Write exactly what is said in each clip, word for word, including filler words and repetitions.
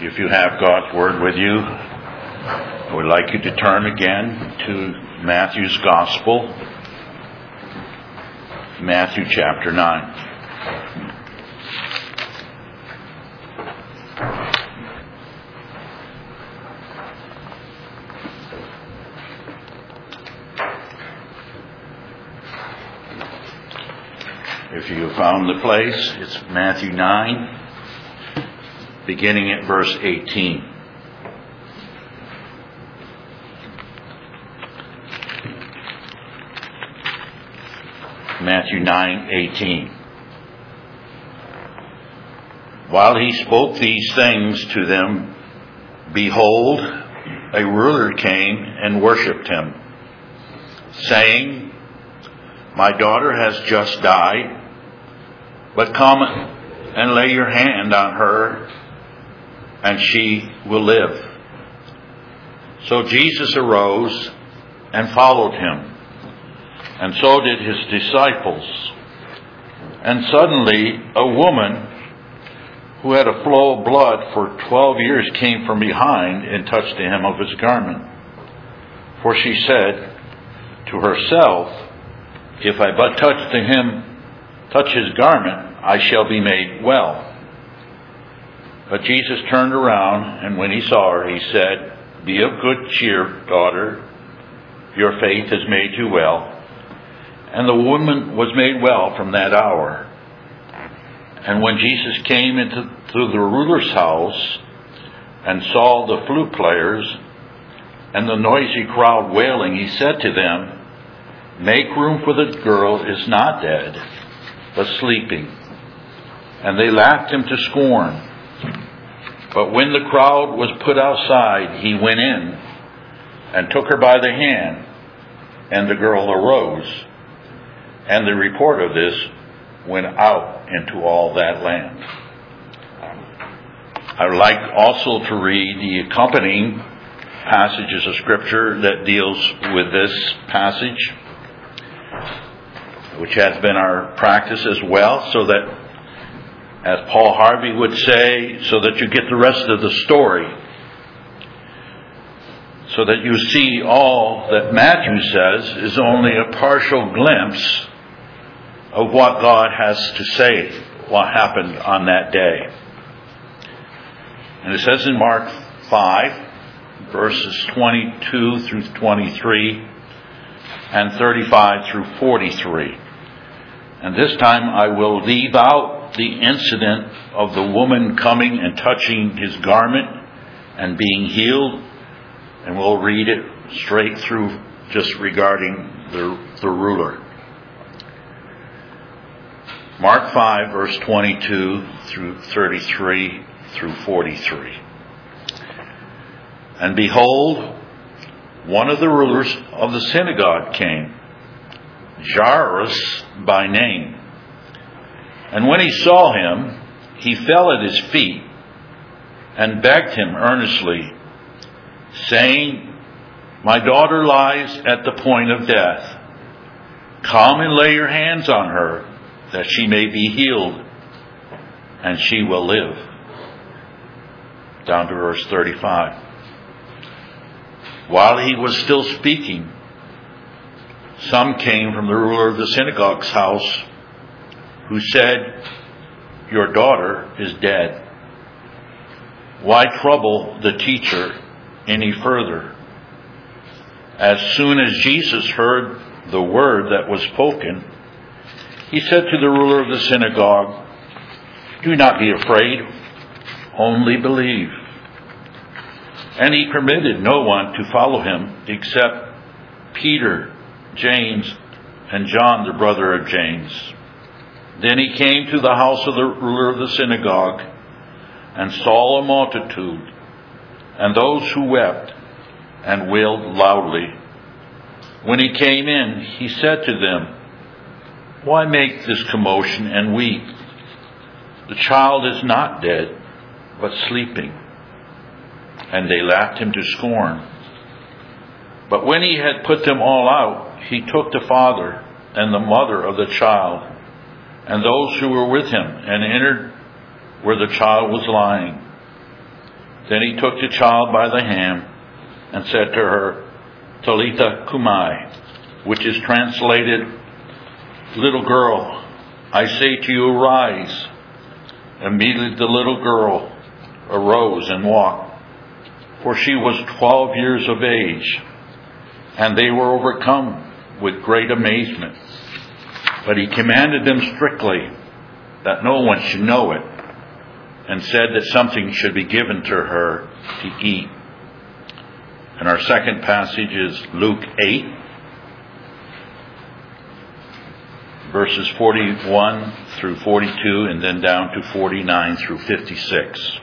If you have God's Word with you, I would like you to turn again to Matthew's Gospel, Matthew chapter nine. If you have found the place, it's Matthew nine, beginning at verse eighteen. Matthew nine eighteen. While he spoke these things to them, behold, a ruler came and worshipped him, saying, My daughter has just died, but come and lay your hand on her, and she will live. So Jesus arose and followed him, and so did his disciples. And suddenly a woman who had a flow of blood for twelve years came from behind and touched the hem of his garment. For she said to herself, If I but touch the hem, touch his garment, I shall be made well. But Jesus turned around, and when he saw her, he said, Be of good cheer, daughter. Your faith has made you well. And the woman was made well from that hour. And when Jesus came into to the ruler's house and saw the flute players and the noisy crowd wailing, he said to them, Make room, for the girl is not dead, but sleeping. And they laughed him to scorn. But when the crowd was put outside, he went in and took her by the hand, and the girl arose. And the report of this went out into all that land. I would like also to read the accompanying passages of Scripture that deals with this passage, which has been our practice as well, so that, as Paul Harvey would say, so that you get the rest of the story, so that you see all that Matthew says is only a partial glimpse of what God has to say, what happened on that day. And it says in Mark five, verses twenty-two through twenty-three, and thirty-five through forty-three. And this time I will leave out the incident of the woman coming and touching his garment and being healed, and we'll read it straight through just regarding the, the ruler. Mark five, verse twenty-two through thirty-three through forty-three. And behold, one of the rulers of the synagogue came, Jairus by name. And when he saw him, he fell at his feet and begged him earnestly, saying, My daughter lies at the point of death. Come and lay your hands on her, that she may be healed, and she will live. Down to verse thirty-five. While he was still speaking, some came from the ruler of the synagogue's house, who said, Your daughter is dead. Why trouble the teacher any further? As soon as Jesus heard the word that was spoken, he said to the ruler of the synagogue, Do not be afraid, only believe. And he permitted no one to follow him except Peter, James, and John, the brother of James. Then he came to the house of the ruler of the synagogue and saw a multitude, and those who wept and wailed loudly. When he came in, he said to them, Why make this commotion and weep? The child is not dead, but sleeping. And they laughed him to scorn. But when he had put them all out, he took the father and the mother of the child and those who were with him and entered where the child was lying. Then he took the child by the hand and said to her, Talitha Kumai, which is translated, Little girl, I say to you, arise. Immediately the little girl arose and walked, for she was twelve years of age, and they were overcome with great amazement. But he commanded them strictly that no one should know it, and said that something should be given to her to eat. And our second passage is Luke eight, verses forty-one through forty-two, and then down to forty-nine through fifty-six.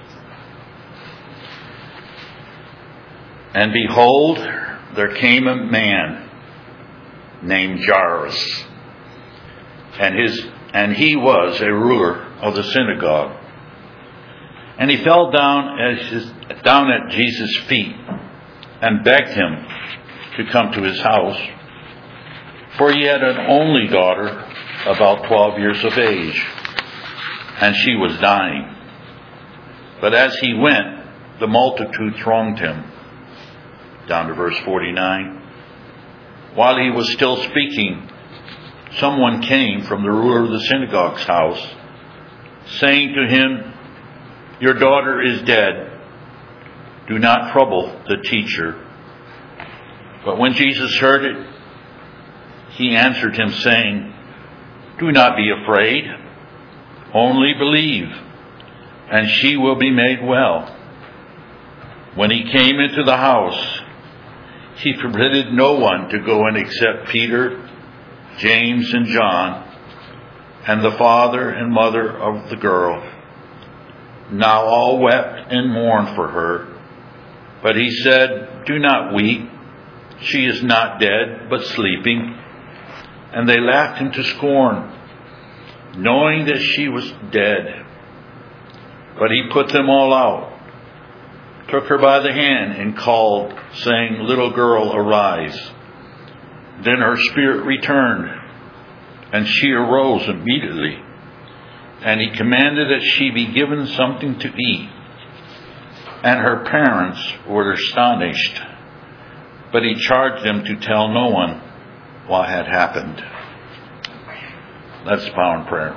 And behold, there came a man named Jairus, and his and he was a ruler of the synagogue. And he fell down at his, down at Jesus' feet and begged him to come to his house, for he had an only daughter, about twelve years of age, and she was dying. But as he went, the multitude thronged him. Down to verse forty-nine. While he was still speaking, someone came from the ruler of the synagogue's house, saying to him, Your daughter is dead. Do not trouble the teacher. But when Jesus heard it, he answered him, saying, Do not be afraid, only believe, and she will be made well. When he came into the house, he permitted no one to go in except Peter, James, and John, and the father and mother of the girl. Now all wept and mourned for her. But he said, Do not weep. She is not dead, but sleeping. And they laughed him to scorn, knowing that she was dead. But he put them all out, took her by the hand, and called, saying, Little girl, arise. Then her spirit returned, and she arose immediately. And he commanded that she be given something to eat. And her parents were astonished, but he charged them to tell no one what had happened. Let's bow in prayer.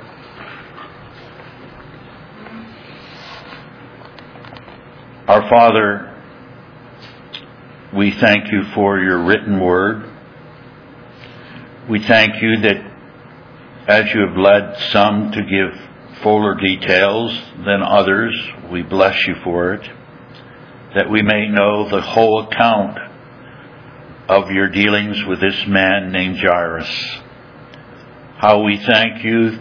Our Father, we thank you for your written word. We thank you that as you have led some to give fuller details than others, we bless you for it, that we may know the whole account of your dealings with this man named Jairus. How we thank you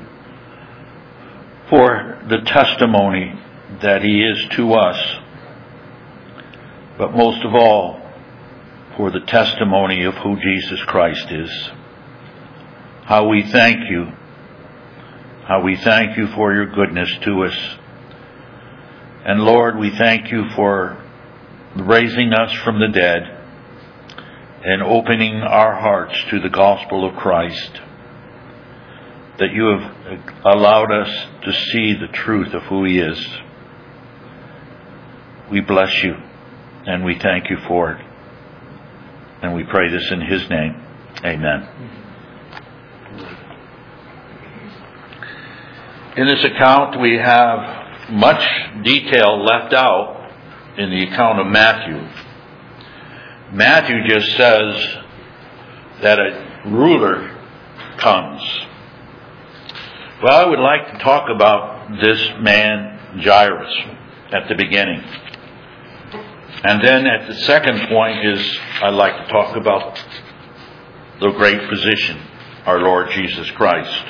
for the testimony that he is to us, but most of all, for the testimony of who Jesus Christ is. How we thank you. How we thank you for your goodness to us. And Lord, we thank you for raising us from the dead and opening our hearts to the gospel of Christ, that you have allowed us to see the truth of who he is. We bless you and we thank you for it. And we pray this in his name. Amen. In this account, we have much detail left out in the account of Matthew. Matthew just says that a ruler comes. Well, I would like to talk about this man, Jairus, at the beginning. And then at the second point is I'd like to talk about the great physician, our Lord Jesus Christ.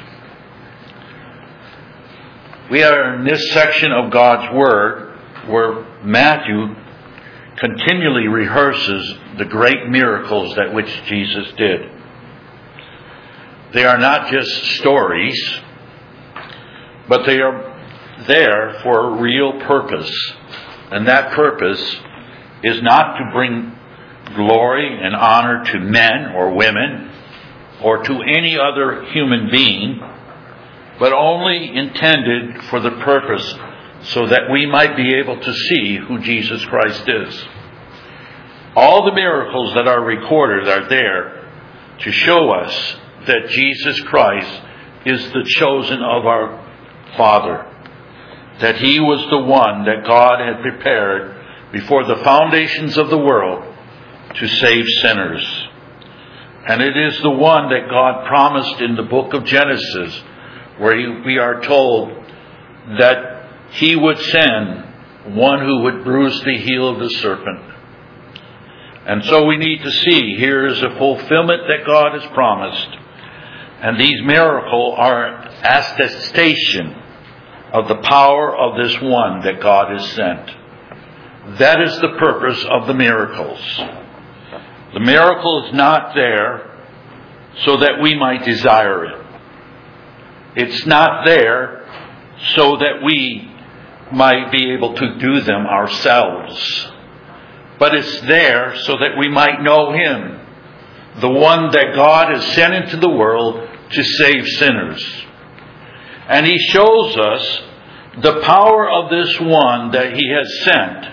We are in this section of God's Word where Matthew continually rehearses the great miracles that which Jesus did. They are not just stories, but they are there for a real purpose. And that purpose is not to bring glory and honor to men or women or to any other human being, but only intended for the purpose so that we might be able to see who Jesus Christ is. All the miracles that are recorded are there to show us that Jesus Christ is the chosen of our Father, that He was the one that God had prepared before the foundations of the world to save sinners. And it is the one that God promised in the book of Genesis, where he, we are told that He would send one who would bruise the heel of the serpent. And so we need to see here is a fulfillment that God has promised. And these miracles are attestation of the power of this one that God has sent. That is the purpose of the miracles. The miracle is not there so that we might desire it. It's not there so that we might be able to do them ourselves. But it's there so that we might know Him, the one that God has sent into the world to save sinners. And He shows us the power of this one that He has sent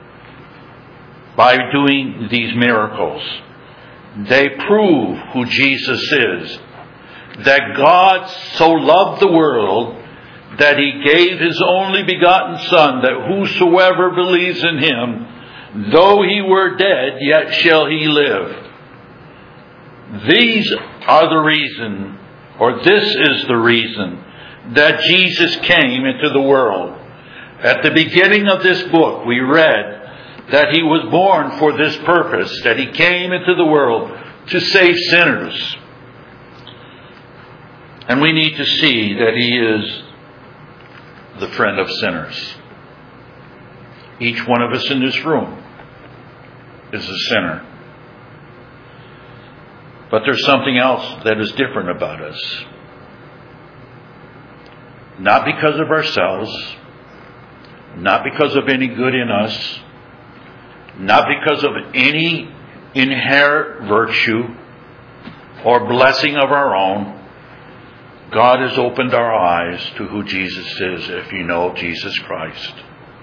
by doing these miracles. They prove who Jesus is. That God so loved the world that He gave His only begotten Son, that whosoever believes in Him, though he were dead, yet shall he live. These are the reason, or this is the reason, that Jesus came into the world. At the beginning of this book, we read that He was born for this purpose, that He came into the world to save sinners. And we need to see that He is the friend of sinners. Each one of us in this room is a sinner. But there's something else that is different about us. Not because of ourselves, not because of any good in us, not because of any inherent virtue or blessing of our own. God has opened our eyes to who Jesus is, if you know Jesus Christ.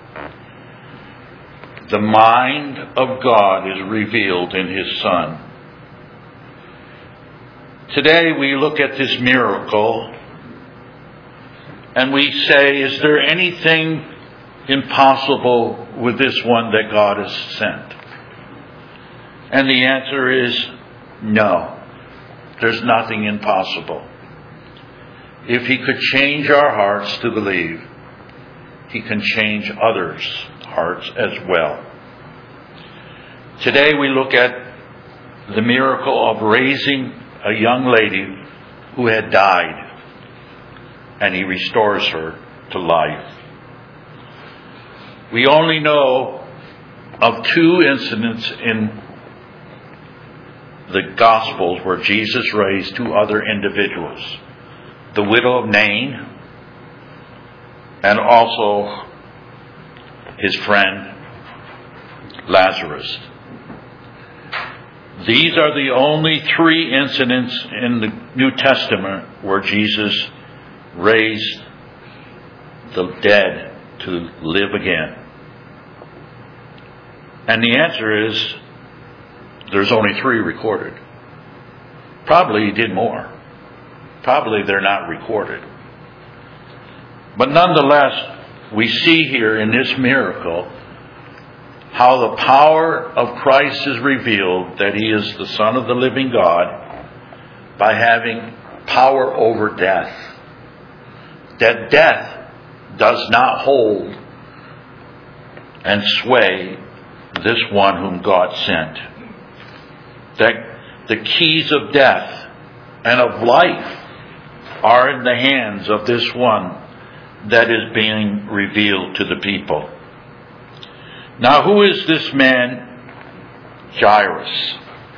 The mind of God is revealed in His Son. Today we look at this miracle and we say, is there anything impossible with this one that God has sent? And the answer is no. There's nothing impossible. If He could change our hearts to believe, He can change others' hearts as well. Today we look at the miracle of raising a young lady who had died, and He restores her to life. We only know of two incidents in the Gospels where Jesus raised two other individuals. The widow of Nain, and also his friend Lazarus. These are the only three incidents in the New Testament where Jesus raised the dead to live again. And the answer is, there's only three recorded. Probably He did more. Probably they're not recorded. But nonetheless, we see here in this miracle how the power of Christ is revealed, that He is the Son of the living God, by having power over death. That death does not hold and sway this one whom God sent. That the keys of death and of life are in the hands of this one that is being revealed to the people. Now, who is this man, Jairus?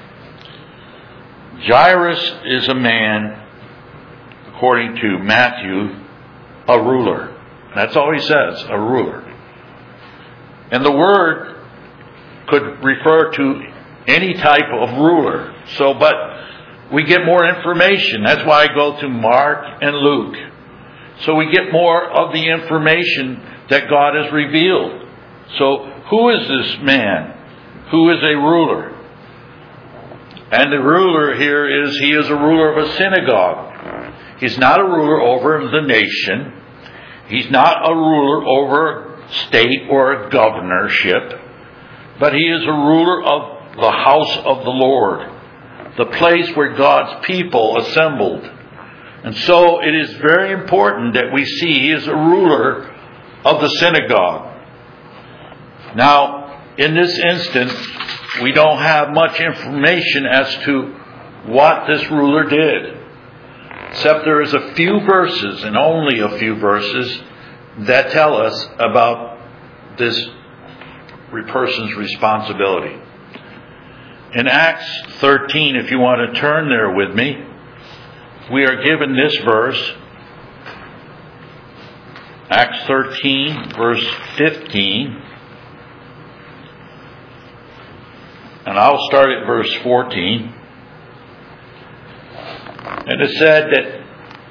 Jairus is a man, according to Matthew, a ruler. That's all he says, a ruler. And the word could refer to any type of ruler. So, but we get more information. That's why I go to Mark and Luke. So we get more of the information that God has revealed. So who is this man? Who is a ruler? And the ruler here is, he is a ruler of a synagogue. He's not a ruler over the nation. He's not a ruler over state or a governorship. But he is a ruler of the house of the Lord, the place where God's people assembled. And so it is very important that we see he is a ruler of the synagogue. Now, in this instance, we don't have much information as to what this ruler did, except there is a few verses, and only a few verses, that tell us about this person's responsibility. In Acts thirteen, if you want to turn there with me, we are given this verse, Acts thirteen, verse fifteen. And I'll start at verse fourteen. And it said that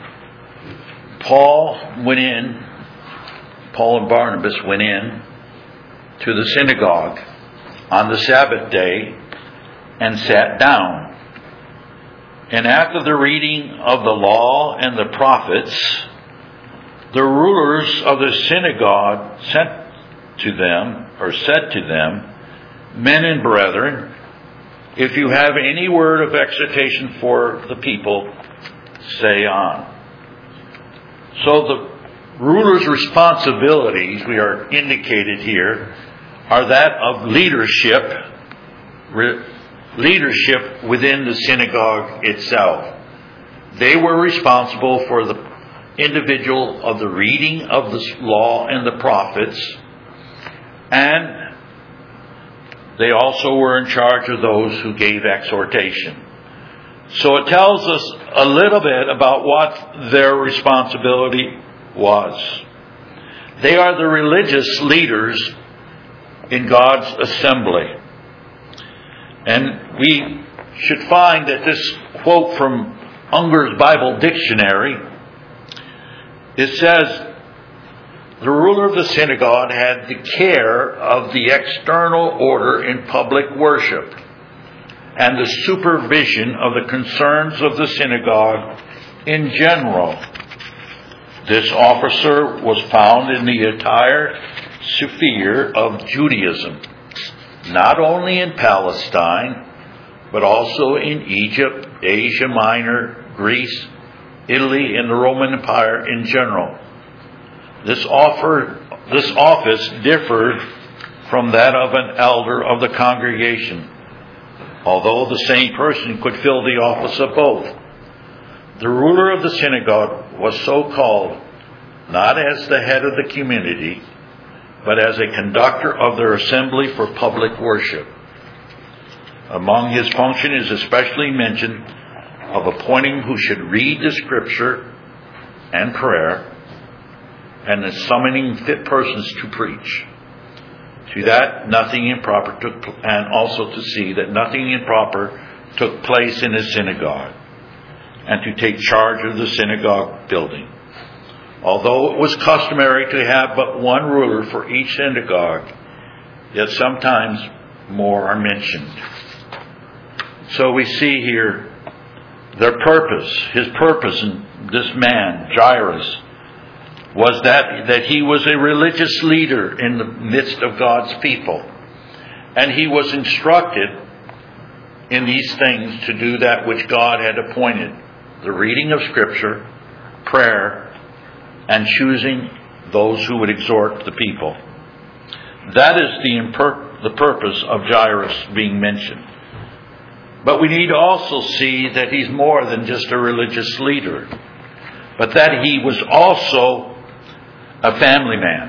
Paul went in, Paul and Barnabas went in to the synagogue on the Sabbath day and sat down. And after the reading of the law and the prophets, the rulers of the synagogue sent to them, or said to them, Men and brethren, if you have any word of exhortation for the people, say on. So the ruler's responsibilities, we are indicated here, are that of leadership, re- leadership within the synagogue itself. They were responsible for the individual of the reading of the law and the prophets, and they also were in charge of those who gave exhortation. So it tells us a little bit about what their responsibility was. They are the religious leaders in God's assembly. And we should find that this quote from Unger's Bible Dictionary, it says, the ruler of the synagogue had the care of the external order in public worship and the supervision of the concerns of the synagogue in general. This officer was found in the entire sphere of Judaism, not only in Palestine, but also in Egypt, Asia Minor, Greece, Italy, and the Roman Empire in general. This offer, this office differed from that of an elder of the congregation, although the same person could fill the office of both. The ruler of the synagogue was so called not as the head of the community, but as a conductor of their assembly for public worship. Among his function is especially mention of appointing who should read the scripture and prayer, and in summoning fit persons to preach. To that nothing improper took, and also to see that nothing improper took place in his synagogue, and to take charge of the synagogue building. Although it was customary to have but one ruler for each synagogue, yet sometimes more are mentioned. So we see here their purpose, his purpose in this man, Jairus, was that, that he was a religious leader in the midst of God's people. And he was instructed in these things to do that which God had appointed, the reading of Scripture, prayer, and choosing those who would exhort the people. That is the, imper- the purpose of Jairus being mentioned. But we need to also see that he's more than just a religious leader, but that he was also a family man.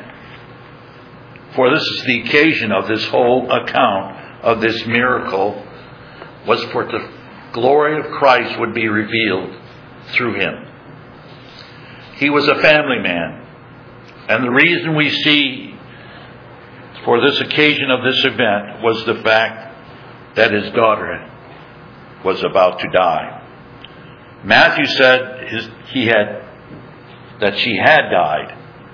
For this is the occasion of this whole account of this miracle, was for the glory of Christ would be revealed through him. He was a family man. And the reason we see for this occasion of this event was the fact that his daughter was about to die. Matthew said his, he had that she had died.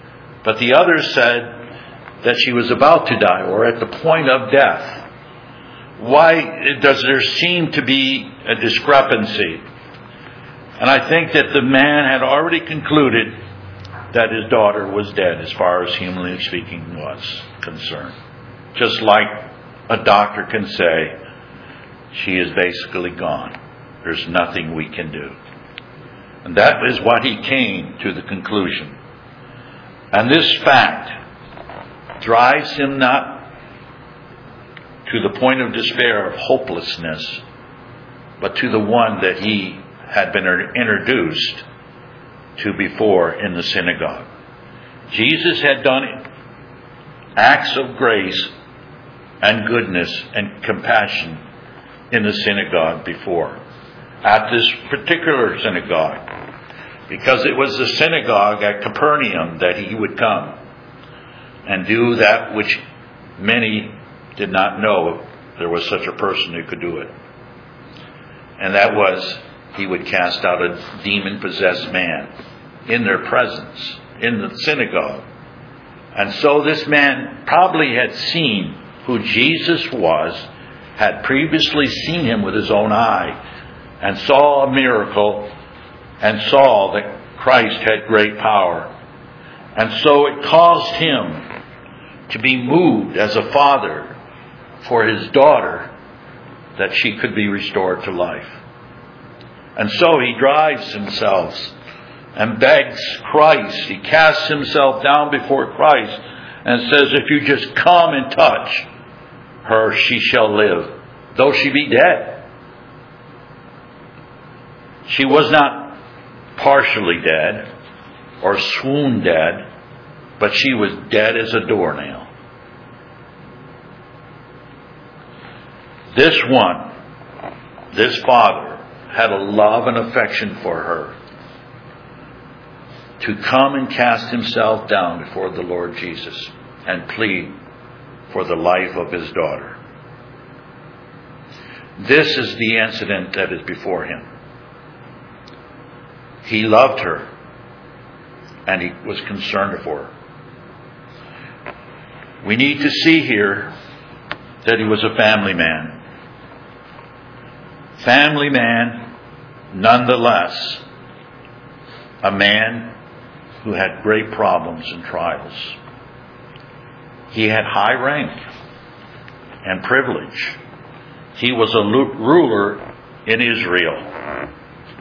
But the others said that she was about to die or at the point of death. Why does there seem to be a discrepancy? And I think that the man had already concluded that his daughter was dead as far as humanly speaking was concerned. Just like a doctor can say, she is basically gone. There's nothing we can do. And that is what he came to the conclusion. And this fact drives him not to the point of despair, of hopelessness, but to the one that he had been introduced to before in the synagogue. Jesus had done acts of grace and goodness and compassion in the synagogue before. At this particular synagogue, because it was the synagogue at Capernaum that he would come and do that which many did not know there was such a person who could do it. And that was, he would cast out a demon-possessed man in their presence, in the synagogue. And so this man probably had seen who Jesus was, had previously seen him with his own eye, and saw a miracle, and saw that Christ had great power. And so it caused him to be moved as a father for his daughter, that she could be restored to life. And so he drives himself and begs Christ. He casts himself down before Christ and says, if you just come and touch her, she shall live, though she be dead. She was not partially dead or swoon dead, but she was dead as a doornail. This one, this father, had a love and affection for her to come and cast himself down before the Lord Jesus and plead for the life of his daughter. This is the incident that is before him. He loved her and he was concerned for her. We need to see here that he was a family man. Family man, nonetheless, a man who had great problems and trials. He had high rank and privilege. He was a ruler in Israel.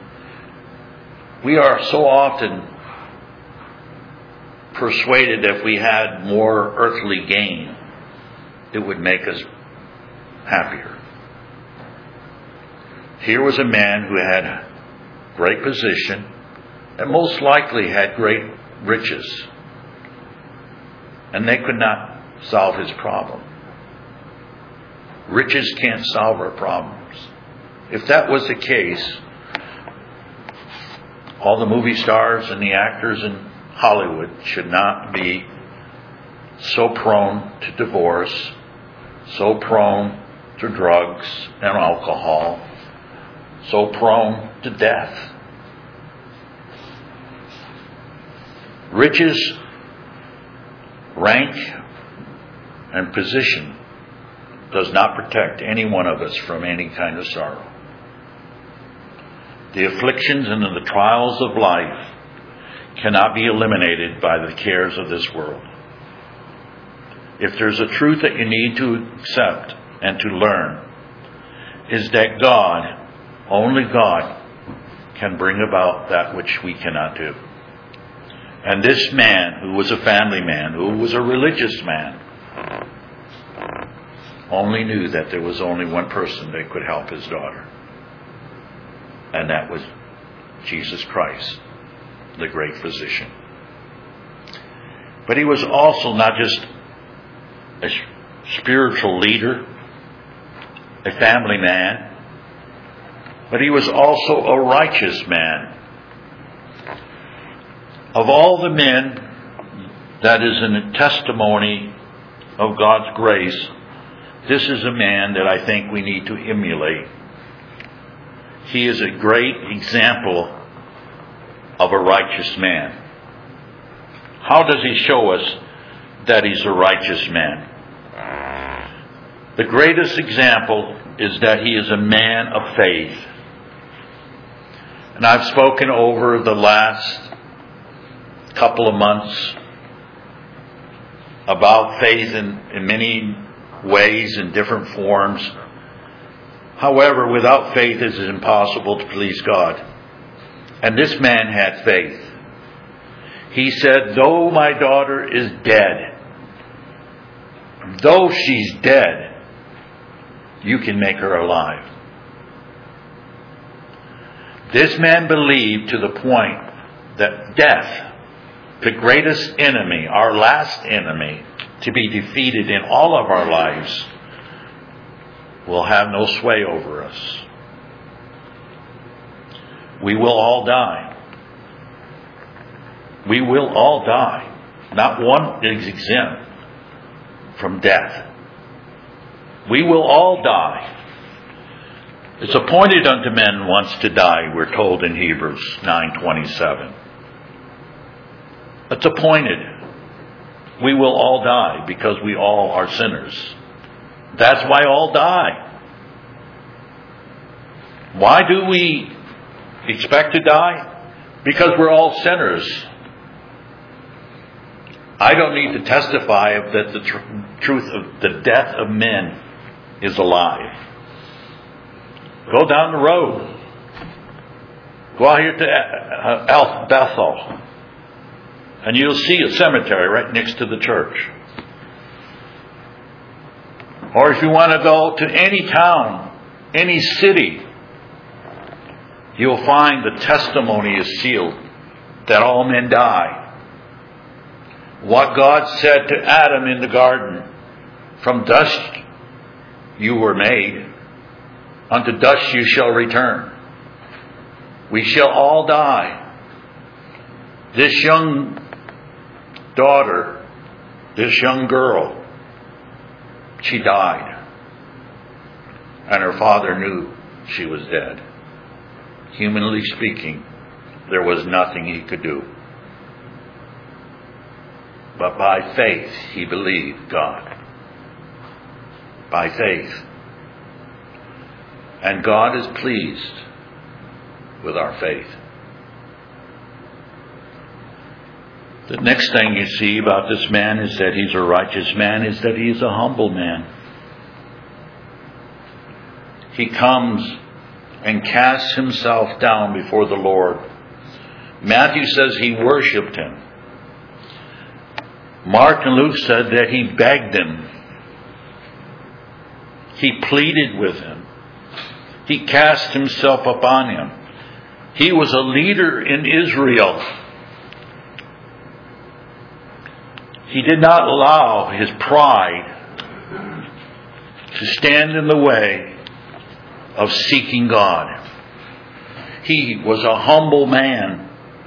We are so often persuaded that if we had more earthly gain, it would make us happier. Here was a man who had great position and most likely had great riches. And they could not solve his problem. Riches can't solve our problems. If that was the case, all the movie stars and the actors in Hollywood should not be so prone to divorce, so prone to drugs and alcohol, so prone to death. Riches, rank, and position does not protect any one of us from any kind of sorrow. The afflictions and the trials of life cannot be eliminated by the cares of this world. If there's a truth that you need to accept and to learn, is that God, only God, can bring about that which we cannot do. And this man, who was a family man, who was a religious man, only knew that there was only one person that could help his daughter. And that was Jesus Christ, the great physician. But he was also not just a spiritual leader, a family man, but he was also a righteous man. Of all the men that is in a testimony of God's grace, this is a man that I think we need to emulate. He is a great example of a righteous man. How does he show us that he's a righteous man? The greatest example is that he is a man of faith. And I've spoken over the last couple of months about faith in, in many ways, in different forms. However, without faith it is impossible to please God. And this man had faith. He said, though my daughter is dead, though she's dead, you can make her alive. This man believed to the point that death, the greatest enemy, our last enemy, to be defeated in all of our lives, will have no sway over us. We will all die. We will all die. Not one is exempt from death. We will all die. It's appointed unto men once to die, we're told in Hebrews nine twenty-seven. It's appointed. We will all die because we all are sinners. That's why all die. Why do we expect to die? Because we're all sinners. I don't need to testify that the tr- truth of the death of men is alive. Go down the road. Go out here to El Bethel, and you'll see a cemetery right next to the church. Or if you want to go to any town, any city, you'll find the testimony is sealed that all men die. What God said to Adam in the garden, from dust you were made, unto dust you shall return. We shall all die. This young daughter, this young girl, she died. And her father knew she was dead. Humanly speaking, there was nothing he could do. But by faith, he believed God. By faith. And God is pleased with our faith. The next thing you see about this man is that he's a righteous man, is that he is a humble man. He comes and casts himself down before the Lord. Matthew says he worshipped him. Mark and Luke said that he begged him. He pleaded with him. He cast himself upon him. He was a leader in Israel. He did not allow his pride to stand in the way of seeking God. He was a humble man.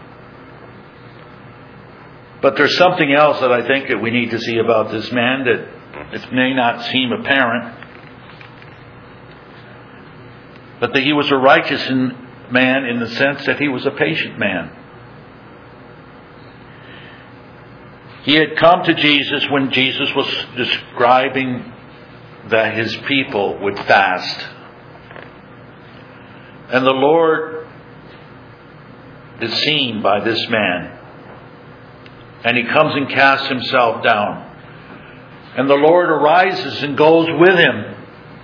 But there's something else that I think that we need to see about this man that it may not seem apparent. But that he was a righteous man in the sense that he was a patient man. He had come to Jesus when Jesus was describing that his people would fast. And the Lord is seen by this man. And he comes and casts himself down. And the Lord arises and goes with him.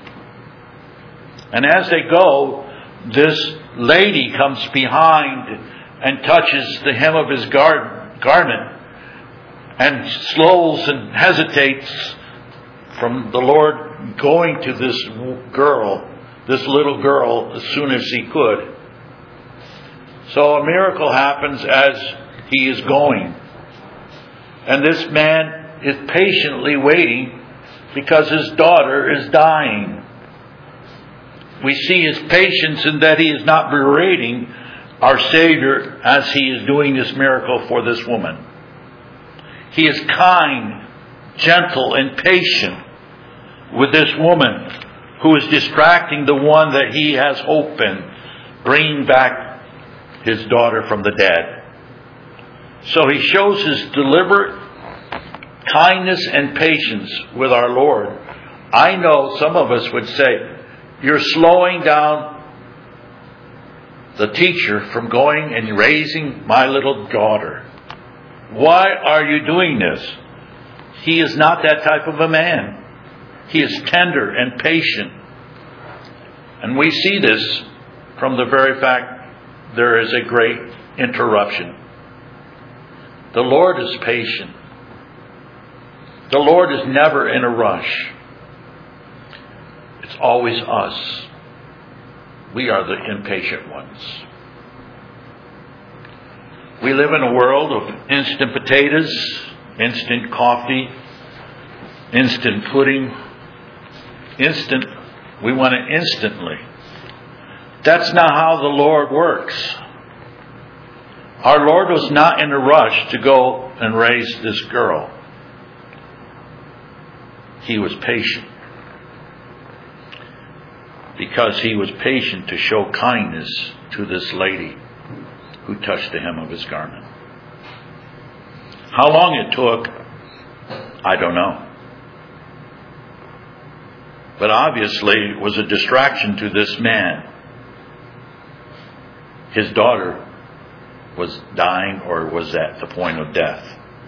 And as they go, this lady comes behind and touches the hem of his gar- garment and slows and hesitates from the Lord going to this girl, this little girl, as soon as he could. So a miracle happens as he is going. And this man is patiently waiting because his daughter is dying. We see his patience in that he is not berating our Savior as he is doing this miracle for this woman. He is kind, gentle, and patient with this woman who is distracting the one that he has hope in, bringing back his daughter from the dead. So he shows his deliberate kindness and patience with our Lord. I know some of us would say, you're slowing down the teacher from going and raising my little daughter. Why are you doing this? He is not that type of a man. He is tender and patient. And we see this from the very fact there is a great interruption. The Lord is patient. The Lord is never in a rush. It's always us. We are the impatient ones. We live in a world of instant potatoes, instant coffee, instant pudding, instant, we want it instantly. That's not how the Lord works. Our Lord was not in a rush to go and raise this girl. He was patient. Because he was patient to show kindness to this lady who touched the hem of his garment. How long it took, I don't know. But obviously it was a distraction to this man. His daughter was dying or was at the point of death.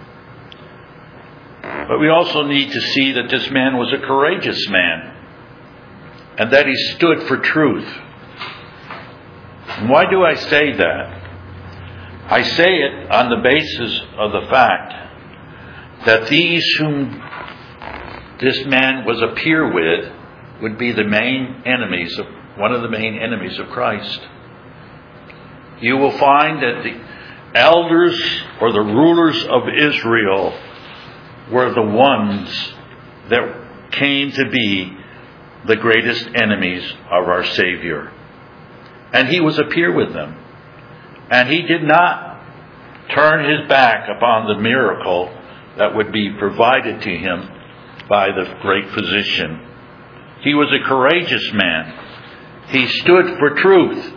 But we also need to see that this man was a courageous man and that he stood for truth. And why do I say that? I say it on the basis of the fact that these whom this man was a peer with would be the main enemies of one of the main enemies of Christ. You will find that the elders or the rulers of Israel were the ones that came to be the greatest enemies of our Savior. And he was a peer with them. And he did not turn his back upon the miracle that would be provided to him by the great physician. He was a courageous man. He stood for truth.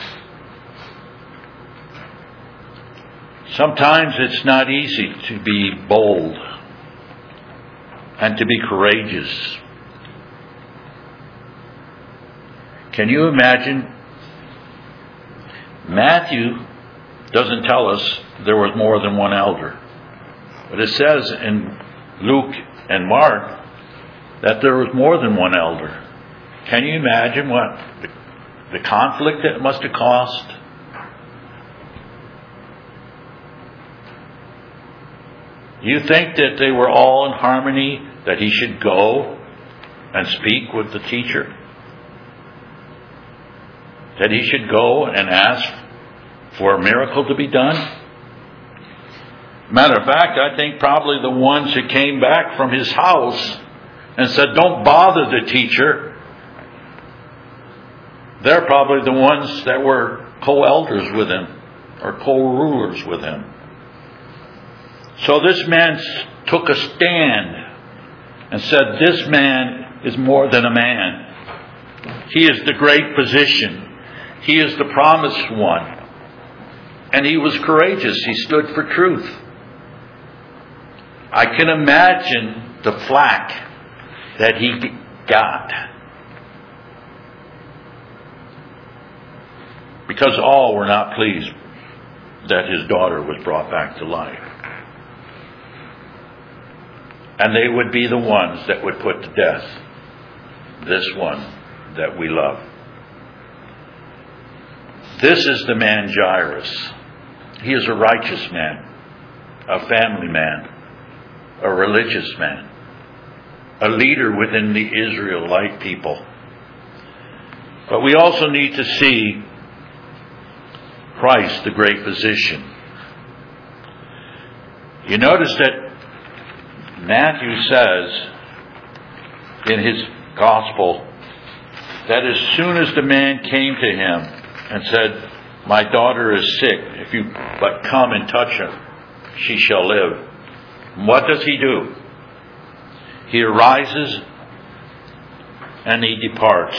Sometimes it's not easy to be bold and to be courageous. Can you imagine? Matthew doesn't tell us there was more than one elder. But it says in Luke and Mark that there was more than one elder. Can you imagine what the, the conflict that it must have cost? You think that they were all in harmony, that he should go and speak with the teacher? That he should go and ask for a miracle to be done? Matter of fact, I think probably the ones who came back from his house and said, don't bother the teacher, they're probably the ones that were co-elders with him or co-rulers with him. So this man took a stand and said, this man is more than a man. He is the great physician. He is the promised one. And he was courageous. He stood for truth. I can imagine the flack that he got. Because all were not pleased that his daughter was brought back to life. And they would be the ones that would put to death this one that we love. This is the man Jairus. He is a righteous man, a family man, a religious man, a leader within the Israelite people. But we also need to see Christ, the great physician. You notice that Matthew says in his gospel that as soon as the man came to him and said, my daughter is sick, if you but come and touch her, she shall live. What does he do? He arises and he departs.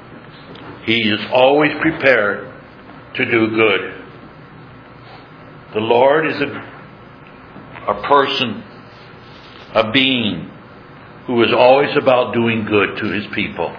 He is always prepared to do good. The Lord is a, a person, a being, who is always about doing good to His people.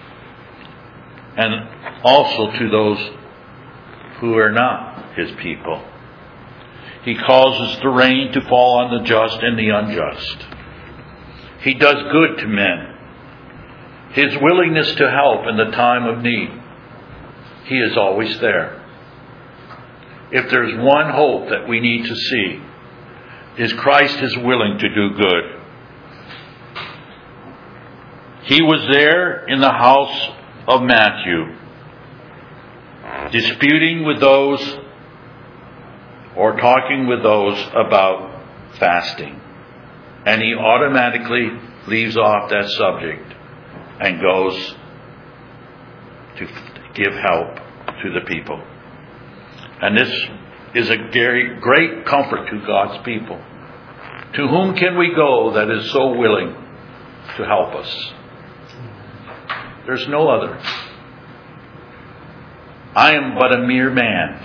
And also to those who are not His people. He causes the rain to fall on the just and the unjust. He does good to men. His willingness to help in the time of need. He is always there. If there's one hope that we need to see, is Christ is willing to do good. He was there in the house of Matthew, disputing with those or talking with those about fasting. And he automatically leaves off that subject and goes to give help to the people. And this is a very great comfort to God's people. To whom can we go that is so willing to help us? There's no other. I am but a mere man.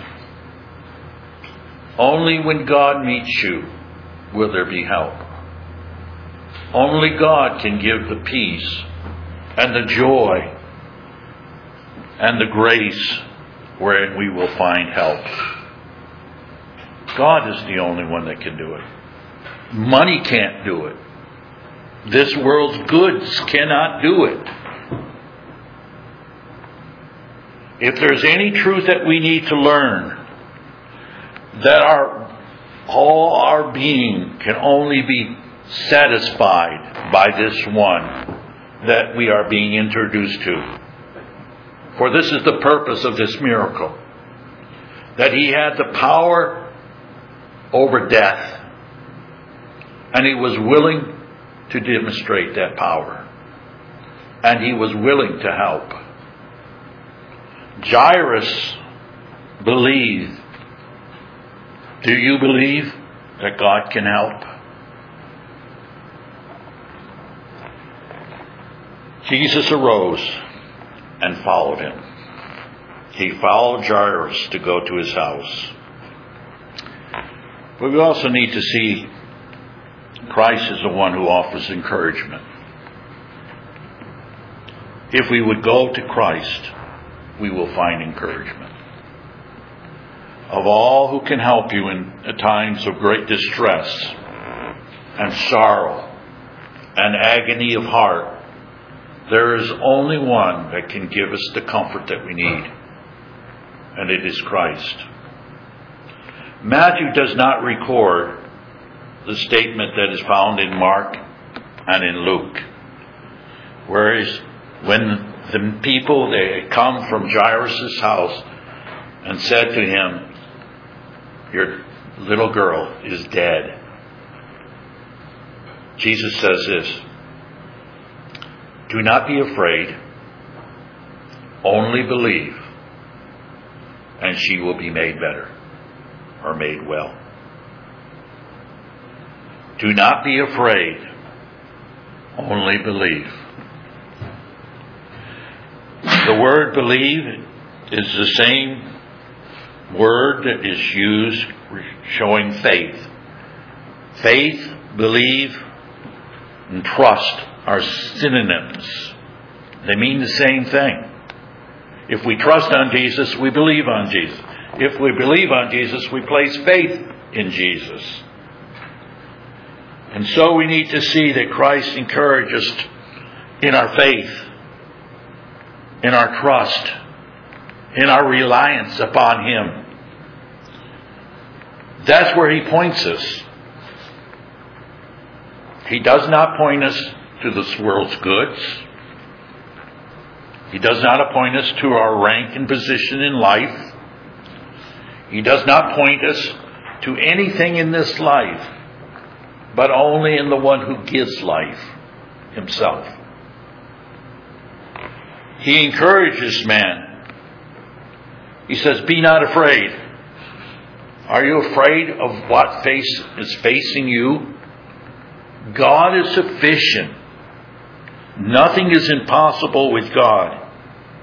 Only when God meets you will there be help. Only God can give the peace and the joy and the grace wherein we will find help. God is the only one that can do it. Money can't do it. This world's goods cannot do it. If there's any truth that we need to learn, that our all our being can only be satisfied by this one that we are being introduced to. For this is the purpose of this miracle. That He had the power over death. And He was willing to demonstrate that power. And He was willing to help. Jairus believed. Do you believe that God can help? Jesus arose and followed Him. He followed Jairus to go to his house. But we also need to see Christ is the one who offers encouragement. If we would go to Christ, we will find encouragement. Of all who can help you in times of great distress and sorrow and agony of heart, there is only one that can give us the comfort that we need, and it is Christ. Matthew does not record the statement that is found in Mark and in Luke, whereas when the people, they had come from Jairus' house and said to him, your little girl is dead. Jesus says this, do not be afraid, only believe, and she will be made better, or made well. Do not be afraid, only believe. The word believe is the same word that is used showing faith. Faith, believe, and trust are synonyms. They mean the same thing. If we trust on Jesus, we believe on Jesus. If we believe on Jesus, we place faith in Jesus. And so we need to see that Christ encourages us in our faith, in our trust, in our reliance upon Him. That's where He points us. He does not point us to this world's goods. He does not point us to our rank and position in life. He does not point us to anything in this life, but only in the one who gives life, Himself. He encourages man. He says, be not afraid. Are you afraid of what face is facing you? God is sufficient. Nothing is impossible with God.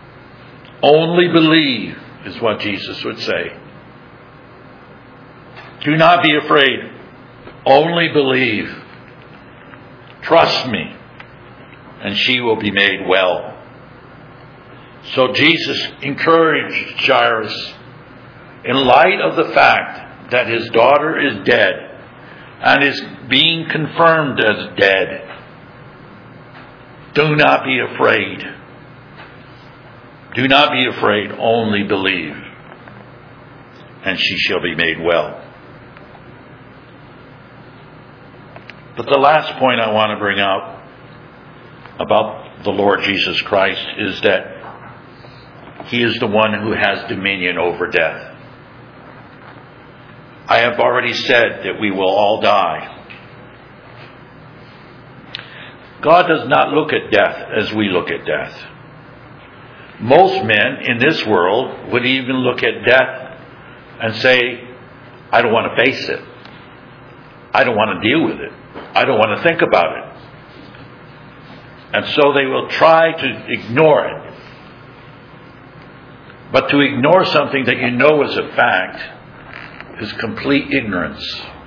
Only believe is what Jesus would say. Do not be afraid. Only believe. Trust me, and she will be made well. So Jesus encouraged Jairus, in light of the fact that his daughter is dead and is being confirmed as dead, do not be afraid. Do not be afraid, only believe, and she shall be made well. But the last point I want to bring out about the Lord Jesus Christ is that He is the one who has dominion over death. I have already said that we will all die. God does not look at death as we look at death. Most men in this world would even look at death and say, I don't want to face it. I don't want to deal with it. I don't want to think about it. And so they will try to ignore it. But to ignore something that you know is a fact is complete ignorance.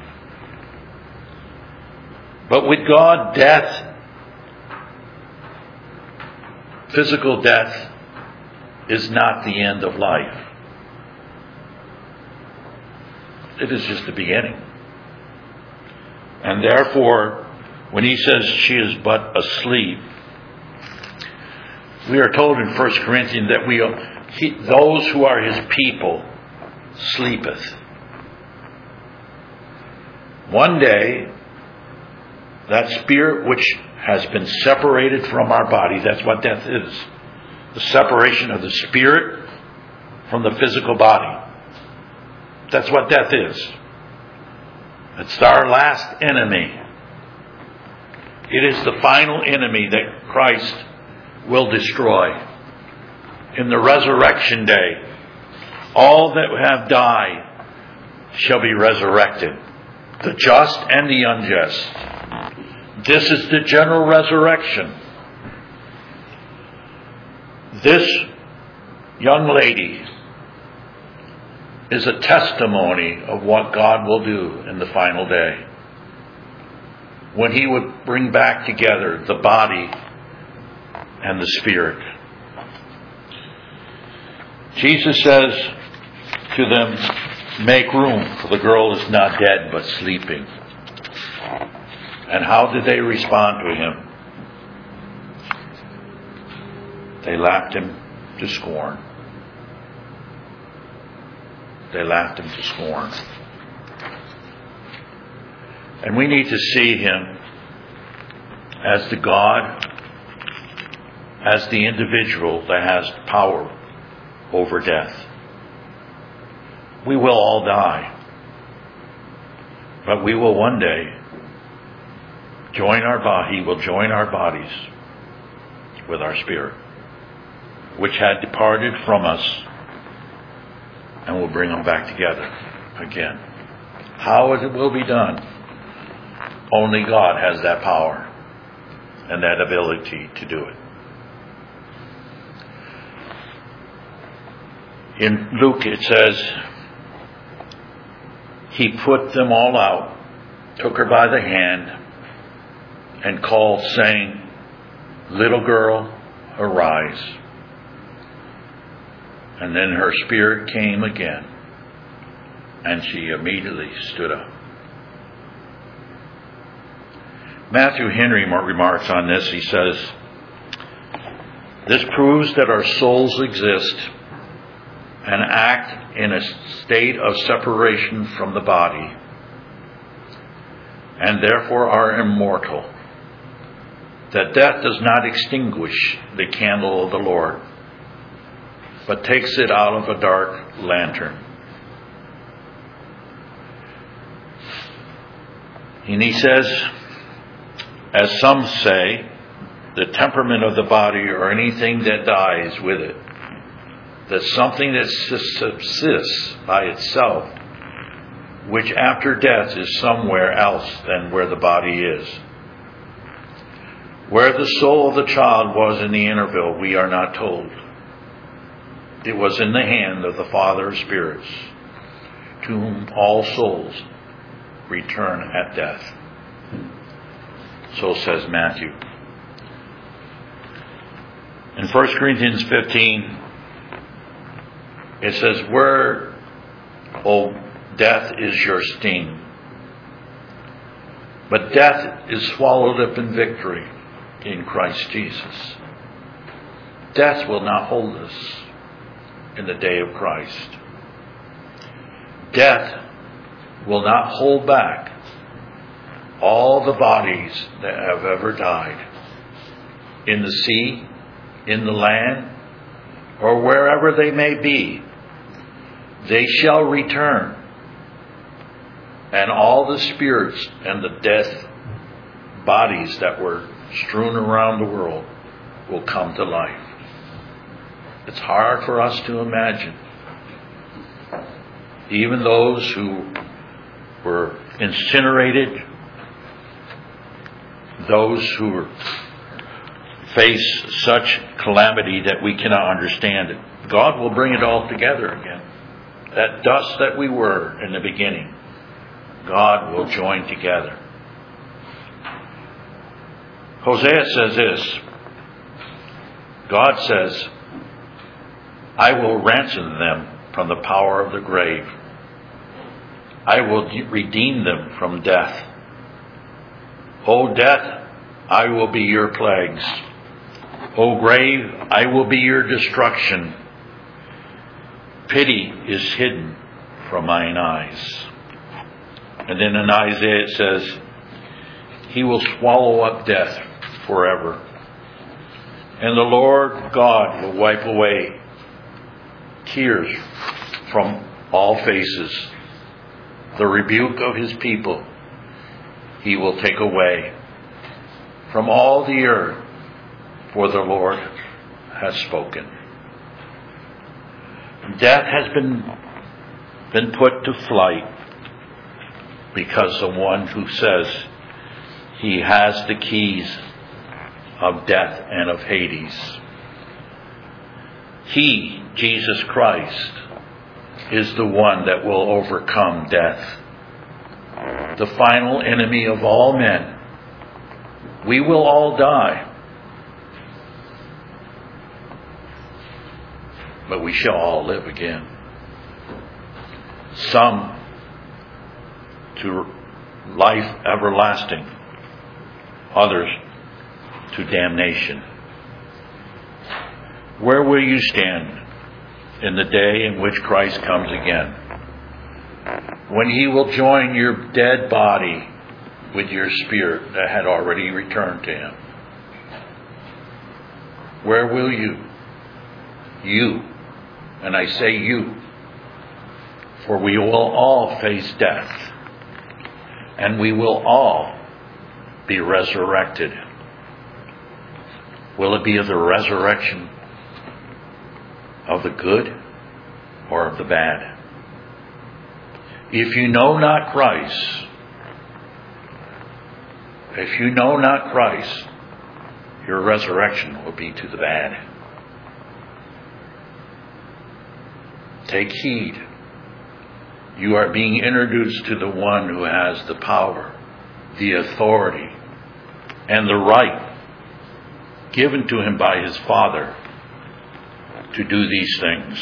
But with God, death, physical death, is not the end of life. It is just the beginning. And therefore, when he says she is but asleep, we are told in First Corinthians that we are, he, those who are his people sleepeth. One day, that spirit which has been separated from our body, that's what death is. The separation of the spirit from the physical body. That's what death is. It's our last enemy. It is the final enemy that Christ will destroy. In the resurrection day, all that have died shall be resurrected. The just and the unjust. This is the general resurrection. This young lady is a testimony of what God will do in the final day, when he would bring back together the body and the spirit. Jesus says to them, make room, for the girl is not dead but sleeping. And how did they respond to him? They laughed him to scorn. They laughed him to scorn. And we need to see him as the God, as the individual that has power over death. We will all die. But we will one day join our body, he will join our bodies with our spirit, which had departed from us, and will bring them back together again. How it will be done, only God has that power and that ability to do it. In Luke it says, he put them all out, took her by the hand, and called, saying, little girl, arise. And then her spirit came again, and she immediately stood up. Matthew Henry remarks on this. He says, this proves that our souls exist and act in a state of separation from the body, and therefore are immortal. That death does not extinguish the candle of the Lord, but takes it out of a dark lantern. And he says, as some say, the temperament of the body or anything that dies with it, that something that subsists by itself, which after death is somewhere else than where the body is. Where the soul of the child was in the interval, we are not told. It was in the hand of the Father of spirits. to whom all souls return at death. So says Matthew. In First Corinthians fifteen, it says, "Where, O death, is your sting? But death is swallowed up in victory in Christ Jesus." Death will not hold us in the day of Christ. Death will not hold back all the bodies that have ever died in the sea, in the land, or wherever they may be. They shall return, and all the spirits and the death bodies that were strewn around the world will come to life. It's hard for us to imagine. Even those who were incinerated, those who were, face such calamity that we cannot understand it, God will bring it all together again. That dust that we were in the beginning, God will join together. Hosea says this. God says, "I will ransom them from the power of the grave. I will redeem them from death. O death, I will be your plagues. O grave, I will be your destruction. Pity is hidden from mine eyes." And then in Isaiah it says, "He will swallow up death forever. And the Lord God will wipe away tears from all faces. The rebuke of his people he will take away from all the earth, for the Lord has spoken." Death has been, been put to flight because the one who says he has the keys of death and of Hades. He, Jesus Christ, is the one that will overcome death, the final enemy of all men. We will all die, but we shall all live again. Some to life everlasting, others to damnation. Where will you stand in the day in which Christ comes again? When he will join your dead body with your spirit that had already returned to him. Where will you? You. And I say you. For we will all face death. And we will all be resurrected. Will it be of the resurrection of the good or of the bad? If you know not Christ, if you know not Christ, your resurrection will be to the bad. Take heed. You are being introduced to the one who has the power, the authority, and the right given to him by his Father to do these things.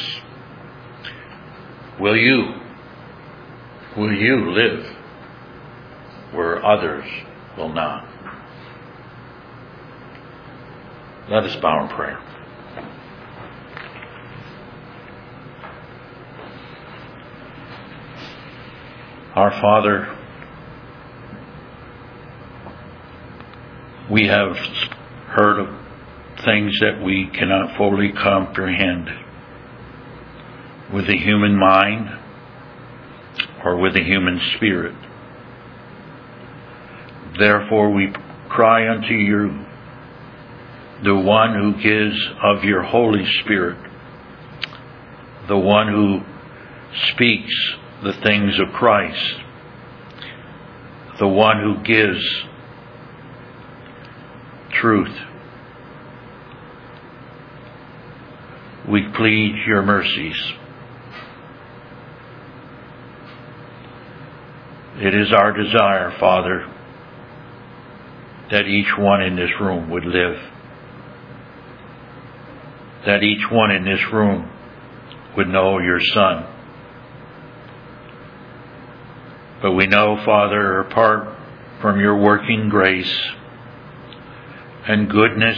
Will you, will you live where others will not? Let us bow in prayer. Our Father, we have heard of things that we cannot fully comprehend with the human mind or with the human spirit. Therefore we cry unto you, the one who gives of your Holy Spirit, the one who speaks the things of Christ, the one who gives truth. We plead your mercies. It is our desire, Father, that each one in this room would live. That each one in this room would know your Son. But we know, Father, apart from your working grace and goodness,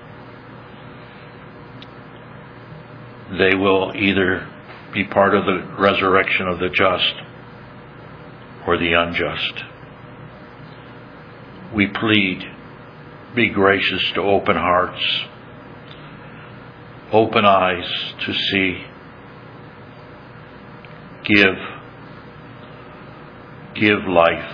they will either be part of the resurrection of the just or the unjust. We plead, be gracious to open hearts, open eyes to see. Give, give life.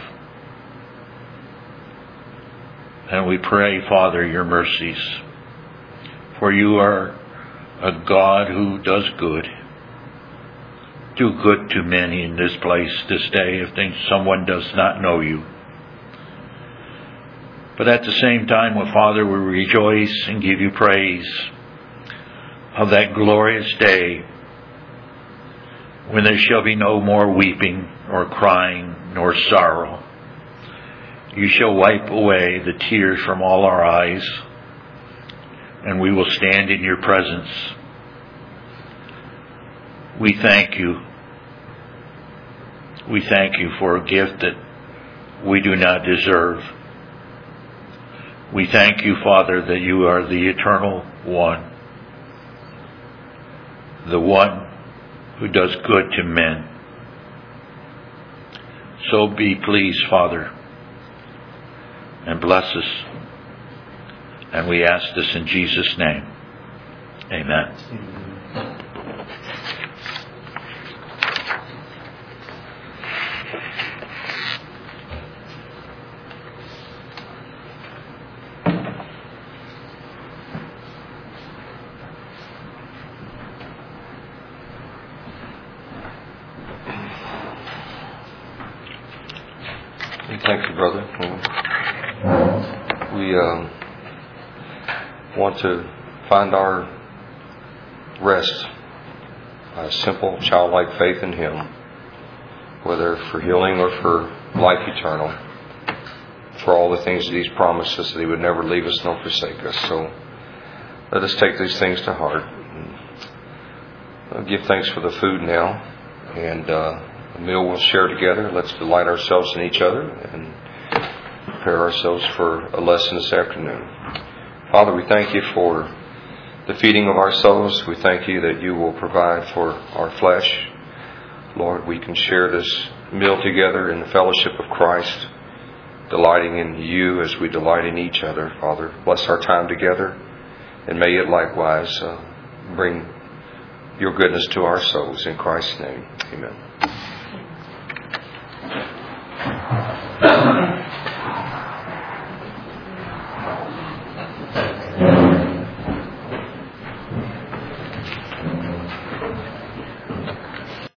And we pray, Father, your mercies, for you are a God who does good. Do good to many in this place this day if they, someone does not know you. But at the same time, well, Father, we rejoice and give you praise of that glorious day when there shall be no more weeping or crying nor sorrow. You shall wipe away the tears from all our eyes, and we will stand in your presence. We thank you. We thank you for a gift that we do not deserve. We thank you, Father, that you are the eternal one, the one who does good to men. So be pleased, Father, and bless us. And we ask this in Jesus' name. Amen. Thank you, brother. We um, want to find our rest by a simple childlike faith in Him, whether for healing or for life eternal, for all the things that He's promised us, that He would never leave us nor forsake us. So let us take these things to heart. I'll give thanks for the food now, and uh, a meal we'll share together. Let's delight ourselves in each other and prepare ourselves for a lesson this afternoon. Father, we thank you for the feeding of our souls. We thank you that you will provide for our flesh. Lord, we can share this meal together in the fellowship of Christ, delighting in you as we delight in each other. Father, bless our time together, and may it likewise uh, bring your goodness to our souls. In Christ's name, amen.